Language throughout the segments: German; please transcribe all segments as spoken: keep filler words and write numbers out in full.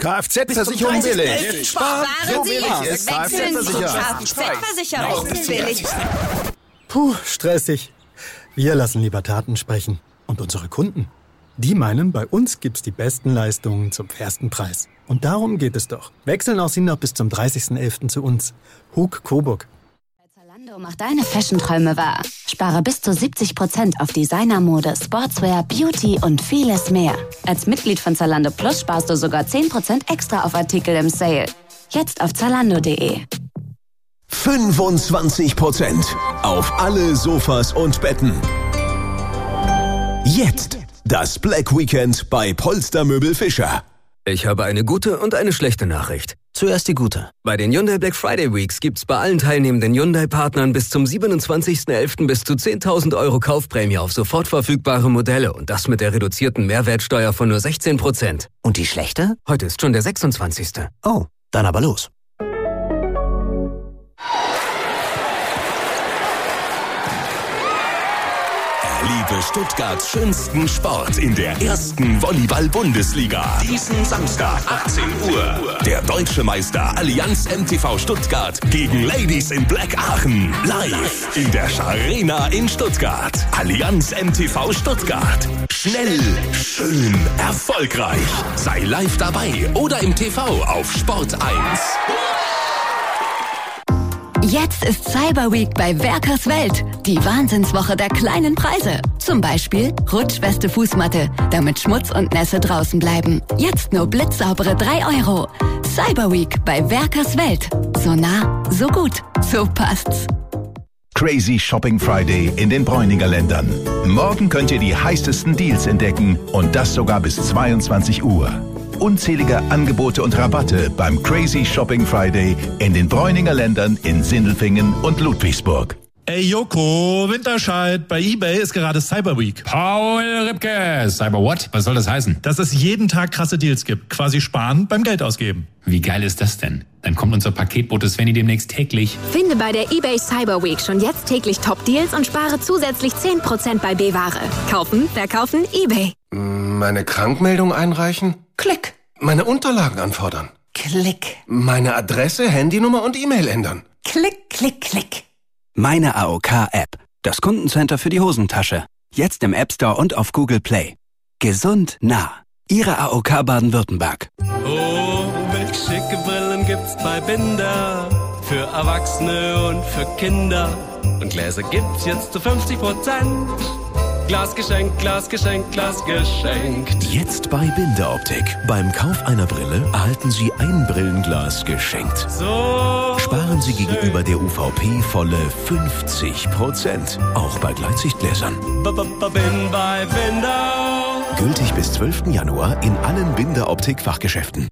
Kfz-Versicherung billig. Sparen so Sie billig jetzt. ist Wechseln Sie zur Kfz-Versicherung. Kfz-Versicherung. Billig. Puh, stressig. Wir lassen lieber Taten sprechen. Und unsere Kunden? Die meinen, bei uns gibt's die besten Leistungen zum fairsten Preis. Und darum geht es doch. Wechseln auch Sie noch bis zum dreißigsten elften zu uns. Hug Coburg. Zalando macht deine Fashion-Träume wahr. Spare bis zu siebzig Prozent auf Designermode, Sportswear, Beauty und vieles mehr. Als Mitglied von Zalando Plus sparst du sogar zehn Prozent extra auf Artikel im Sale. Jetzt auf zalando punkt de. fünfundzwanzig Prozent auf alle Sofas und Betten. Jetzt das Black Weekend bei Polstermöbel Fischer. Ich habe eine gute und eine schlechte Nachricht. Zuerst die gute. Bei den Hyundai Black Friday Weeks gibt's bei allen teilnehmenden Hyundai-Partnern bis zum siebenundzwanzigsten elften bis zu zehntausend Euro Kaufprämie auf sofort verfügbare Modelle und das mit der reduzierten Mehrwertsteuer von nur sechzehn Prozent. Und die schlechte? Heute ist schon der sechsundzwanzigste Oh, dann aber los. Liebe Stuttgarts schönsten Sport in der ersten Volleyball-Bundesliga. Diesen Samstag, achtzehn Uhr. Der deutsche Meister Allianz M T V Stuttgart gegen Ladies in Black Aachen. Live in der Scharena in Stuttgart. Allianz M T V Stuttgart. Schnell, schön, erfolgreich. Sei live dabei oder im T V auf Sport eins. Jetzt ist Cyber Week bei Werkers Welt. Die Wahnsinnswoche der kleinen Preise. Zum Beispiel rutschfeste Fußmatte, damit Schmutz und Nässe draußen bleiben. Jetzt nur blitzsaubere drei Euro. Cyber Week bei Werkers Welt. So nah, so gut, so passt's. Crazy Shopping Friday in den Bräuninger Ländern. Morgen könnt ihr die heißesten Deals entdecken und das sogar bis zweiundzwanzig Uhr. Unzählige Angebote und Rabatte beim Crazy Shopping Friday in den Bräuninger Ländern in Sindelfingen und Ludwigsburg. Ey Joko, Winterscheid, bei eBay ist gerade Cyber Week. Paul Ripke, Cyber what? Was soll das heißen? Dass es jeden Tag krasse Deals gibt. Quasi sparen beim Geld ausgeben. Wie geil ist das denn? Dann kommt unser Paketbote Svenny demnächst täglich. Finde bei der eBay Cyber Week schon jetzt täglich Top-Deals und spare zusätzlich zehn Prozent bei B-Ware. Kaufen, verkaufen, eBay. Meine Krankmeldung einreichen? Klick. Meine Unterlagen anfordern? Klick. Meine Adresse, Handynummer und E-Mail ändern? Klick, klick, klick. Meine A O K-App. Das Kundencenter für die Hosentasche. Jetzt im App Store und auf Google Play. Gesund nah. Ihre A O K Baden-Württemberg. Oh, welch schicke Brillen gibt's bei Binder. Für Erwachsene und für Kinder. Und Gläser gibt's jetzt zu fünfzig Prozent. Glas geschenkt, Glas geschenkt, Glas geschenkt. Jetzt bei Binderoptik. Beim Kauf einer Brille erhalten Sie ein Brillenglas geschenkt. So sparen Sie gegenüber der U V P volle fünfzig Prozent. Auch bei Gleitsichtgläsern. Bin bei Binder. Gültig bis zwölften Januar in allen Binderoptik-Fachgeschäften.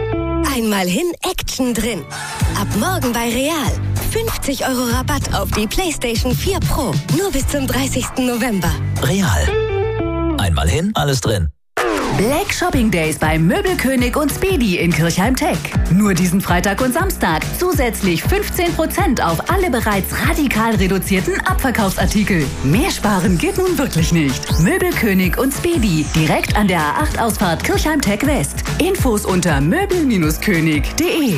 Einmal hin, Action drin. Ab morgen bei Real. fünfzig Euro Rabatt auf die PlayStation vier Pro. Nur bis zum dreißigsten November. Real. Einmal hin, alles drin. Black Shopping Days bei Möbelkönig und Speedy in Kirchheim-Tech. Nur diesen Freitag und Samstag zusätzlich fünfzehn Prozent auf alle bereits radikal reduzierten Abverkaufsartikel. Mehr sparen geht nun wirklich nicht. Möbelkönig und Speedy direkt an der A acht Ausfahrt Kirchheim-Tech West. Infos unter möbel könig punkt de.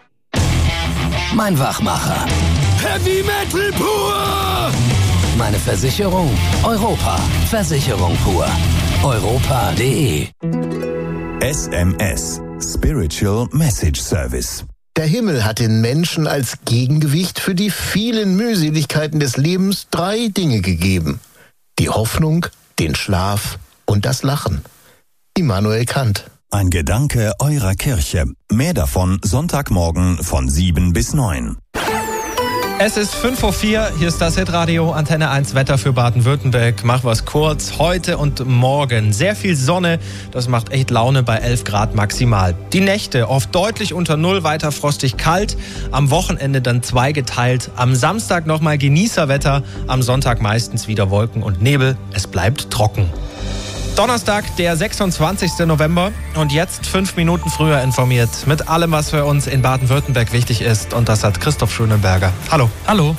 Mein Wachmacher. Heavy Metal pur! Meine Versicherung? Europa. Versicherung pur. Europa punkt de. S M S. Spiritual Message Service. Der Himmel hat den Menschen als Gegengewicht für die vielen Mühseligkeiten des Lebens drei Dinge gegeben. Die Hoffnung, den Schlaf und das Lachen. Immanuel Kant. Ein Gedanke eurer Kirche. Mehr davon Sonntagmorgen von sieben bis neun. Es ist fünf Uhr vier, hier ist das Hitradio, Antenne eins Wetter für Baden-Württemberg. Mach was kurz, heute und morgen. Sehr viel Sonne, das macht echt Laune bei elf Grad maximal. Die Nächte oft deutlich unter Null, weiter frostig kalt. Am Wochenende dann zweigeteilt. Am Samstag nochmal Genießerwetter, am Sonntag meistens wieder Wolken und Nebel. Es bleibt trocken. Donnerstag, der sechsundzwanzigsten November und jetzt fünf Minuten früher informiert mit allem, was für uns in Baden-Württemberg wichtig ist. Und das hat Christoph Schönenberger. Hallo. Hallo.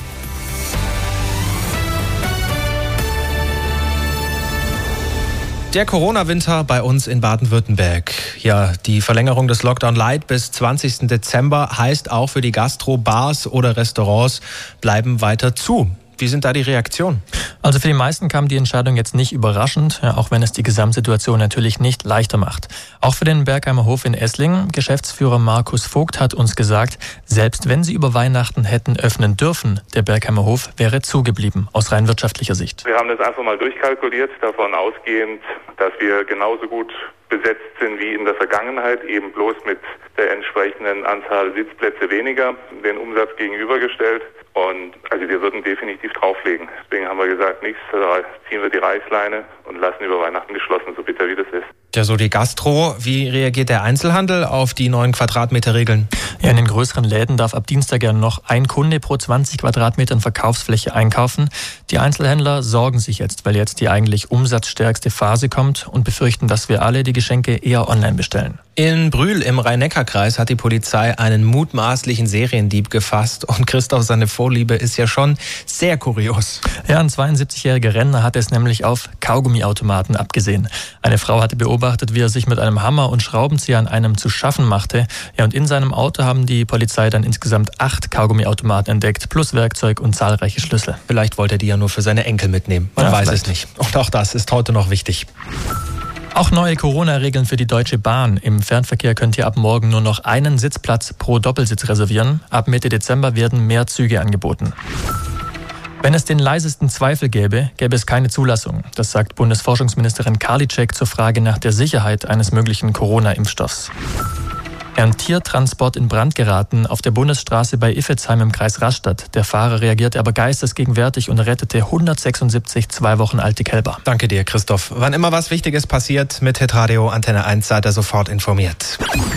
Der Corona-Winter bei uns in Baden-Württemberg. Ja, die Verlängerung des Lockdown Light bis zwanzigsten Dezember heißt auch für die Gastro, Bars oder Restaurants bleiben weiter zu. Wie sind da die Reaktionen? Also für die meisten kam die Entscheidung jetzt nicht überraschend, ja, auch wenn es die Gesamtsituation natürlich nicht leichter macht. Auch für den Bergheimer Hof in Esslingen, Geschäftsführer Markus Vogt hat uns gesagt, selbst wenn sie über Weihnachten hätten öffnen dürfen, der Bergheimer Hof wäre zugeblieben, aus rein wirtschaftlicher Sicht. Wir haben das einfach mal durchkalkuliert, davon ausgehend, dass wir genauso gut besetzt sind wie in der Vergangenheit, eben bloß mit der entsprechenden Anzahl Sitzplätze weniger, den Umsatz gegenübergestellt. Und also wir würden definitiv drauflegen. Deswegen haben wir gesagt, nichts, da ziehen wir die Reißleine und lassen über Weihnachten geschlossen, so bitter wie das ist. Ja, so die Gastro. Wie reagiert der Einzelhandel auf die neuen Quadratmeterregeln? Ja, in den größeren Läden darf ab Dienstag ja noch ein Kunde pro zwanzig Quadratmetern Verkaufsfläche einkaufen. Die Einzelhändler sorgen sich jetzt, weil jetzt die eigentlich umsatzstärkste Phase kommt und befürchten, dass wir alle die Geschenke eher online bestellen. In Brühl im Rhein-Neckar-Kreis hat die Polizei einen mutmaßlichen Seriendieb gefasst und Christoph, seine Vorliebe ist ja schon sehr kurios. Ja, ein zweiundsiebzigjähriger Rentner hat es nämlich auf Kaugummiautomaten abgesehen. Eine Frau hatte beobachtet, wie er sich mit einem Hammer und Schraubenzieher an einem zu schaffen machte. Ja, und in seinem Auto haben die Polizei dann insgesamt acht Kaugummiautomaten entdeckt, plus Werkzeug und zahlreiche Schlüssel. Vielleicht wollte er die ja nur für seine Enkel mitnehmen. Man ja, weiß vielleicht. es nicht. Und auch das ist heute noch wichtig. Auch neue Corona-Regeln für die Deutsche Bahn. Im Fernverkehr könnt ihr ab morgen nur noch einen Sitzplatz pro Doppelsitz reservieren. Ab Mitte Dezember werden mehr Züge angeboten. Wenn es den leisesten Zweifel gäbe, gäbe es keine Zulassung. Das sagt Bundesforschungsministerin Karliczek zur Frage nach der Sicherheit eines möglichen Corona-Impfstoffs. Ein Tiertransport in Brand geraten auf der Bundesstraße bei Iffezheim im Kreis Rastatt. Der Fahrer reagierte aber geistesgegenwärtig und rettete hundertsechsundsiebzig zwei Wochen alte Kälber. Danke dir, Christoph. Wann immer was Wichtiges passiert, mit Hitradio Antenne eins seid ihr sofort informiert.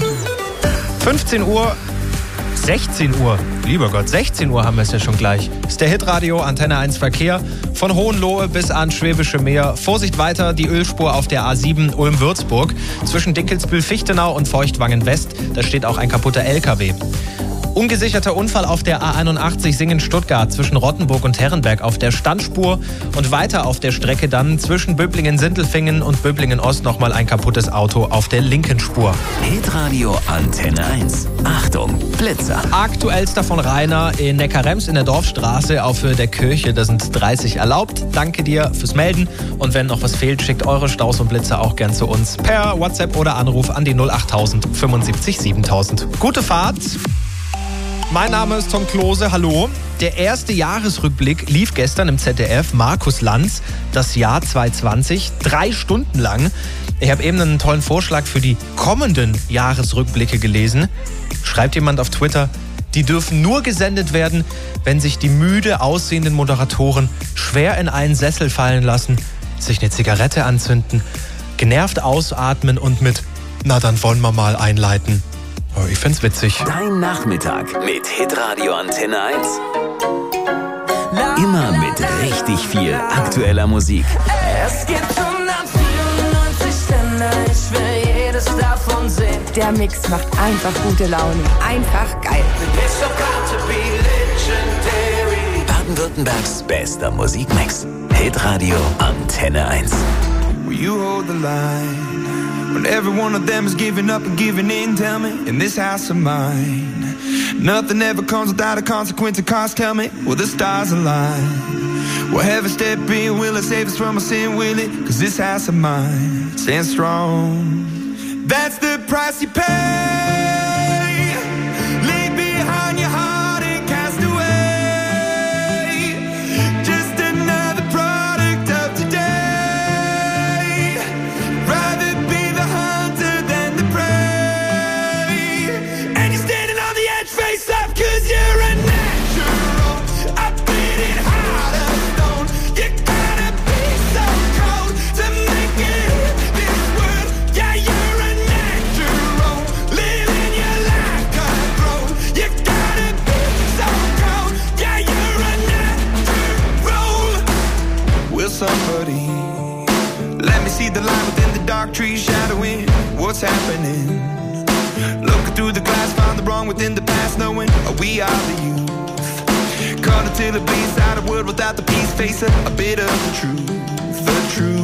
fünfzehn Uhr, sechzehn Uhr, lieber Gott, sechzehn Uhr haben wir es ja schon gleich. Ist der Hitradio Antenne eins Verkehr von Hohenlohe bis ans Schwäbische Meer. Vorsicht weiter, die Ölspur auf der A sieben Ulm-Würzburg. Zwischen Dinkelsbühl-Fichtenau und Feuchtwangen-West, da steht auch ein kaputter L K W. Ungesicherter Unfall auf der A einundachtzig Singen-Stuttgart zwischen Rottenburg und Herrenberg auf der Standspur und weiter auf der Strecke dann zwischen Böblingen-Sindelfingen und Böblingen-Ost nochmal ein kaputtes Auto auf der linken Spur. Hitradio Antenne eins. Achtung, Blitzer. Aktuellster von Rainer in Neckarrems in der Dorfstraße auf Höhe der Kirche. Da sind dreißig erlaubt. Danke dir fürs Melden. Und wenn noch was fehlt, schickt eure Staus und Blitzer auch gern zu uns per WhatsApp oder Anruf an die null achttausend fünfundsiebzig siebentausend. Gute Fahrt. Mein Name ist Tom Klose, hallo. Der erste Jahresrückblick lief gestern im Z D F. Markus Lanz, das Jahr zwanzig zwanzig, drei Stunden lang. Ich habe eben einen tollen Vorschlag für die kommenden Jahresrückblicke gelesen. Schreibt jemand auf Twitter, die dürfen nur gesendet werden, wenn sich die müde aussehenden Moderatoren schwer in einen Sessel fallen lassen, sich eine Zigarette anzünden, genervt ausatmen und mit "Na, dann wollen wir mal" einleiten. Oh, ich find's witzig. Dein Nachmittag mit Hitradio Antenne eins. Immer mit richtig viel aktueller Musik. Es gibt hundertvierundneunzig Sender, ich will jedes davon sehen. Der Mix macht einfach gute Laune. Einfach geil. Baden-Württembergs bester Musikmix. Hitradio Antenne eins. Will you hold the line? When every one of them is giving up and giving in, tell me, in this house of mine, nothing ever comes without a consequence of cost, tell me, will the stars align? Will heaven step in, will it save us from our sin, will it? Cause this house of mine stands strong. That's the price you pay. Leave behind your heart and cast away. Just another product of today. Rather be the hunter than the prey. And you're standing on the edge, face up, cause you're a natural. I bleed it hard of stone. You gotta be so cold to make it in this world. Yeah, you're a natural. Living your life cutthroat. You gotta be so cold. Yeah, you're a natural. Will somebody let me see the light within the dark trees shadowing what's happening? Looking through the glass, find the wrong within the past, knowing we are the youth. Caught until it bleeds out a world without the peace, face a, a bit of the truth, the truth.